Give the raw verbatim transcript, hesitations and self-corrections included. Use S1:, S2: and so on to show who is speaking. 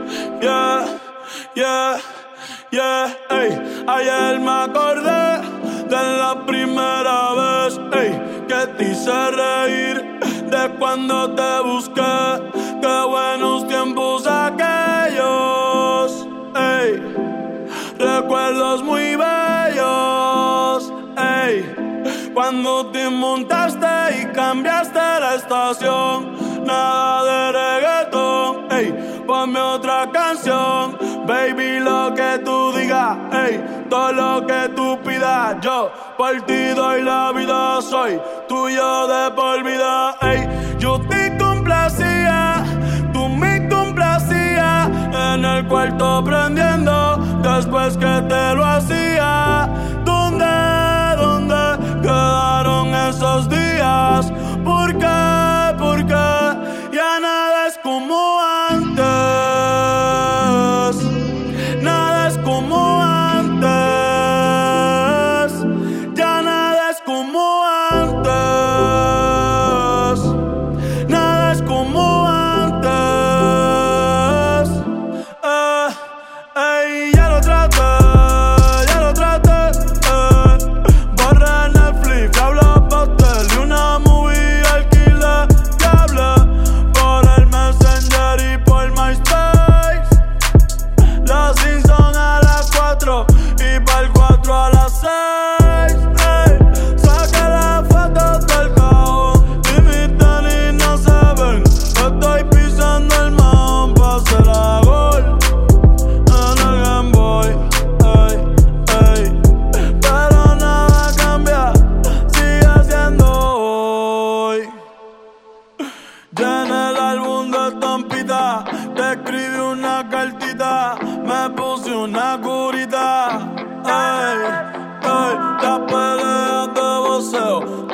S1: yeah, yeah, yeah, ey. Ayer me acordé de la primera vez, ey, que te hice reír, de cuando te busqué. Qué buenos tiempos aquellos, ey. Recuerdos muy bellos, ey. Cuando te montaste y cambiaste la estación, nada de reggaetón, ey, ponme otra canción. Baby, lo que tú digas, ey, todo lo que tú pidas, yo por ti doy la vida, soy tuyo de por vida, ey. Yo te complacía, tú me complacías, en el cuarto prendiendo, después que te lo hacía. ¿Dónde, dónde quedaron esos días? ¿Por qué, por qué ya nada es como antes? Nada es como antes. Ya nada es como antes. Nada es como antes. Eh, ey, ya lo traté, ya lo traté. Eh. Borré Netflix, hablo pastel y una movie alquilé. Que hablé por el Messenger y por MySpace. Los Simpsons a las cuatro y pa'l cuatro a las seis. Ey, saqué las fotos del cajón y mis tenis no se ven. Estoy pisando el mahón pa' hacer la gol en el Game Boy, ey, ey. Pero nada cambia, sigue siendo hoy. Ya en el álbum de estampita te escribí una cartita, me puse una curita, ey, ey. Las peleas de boxeo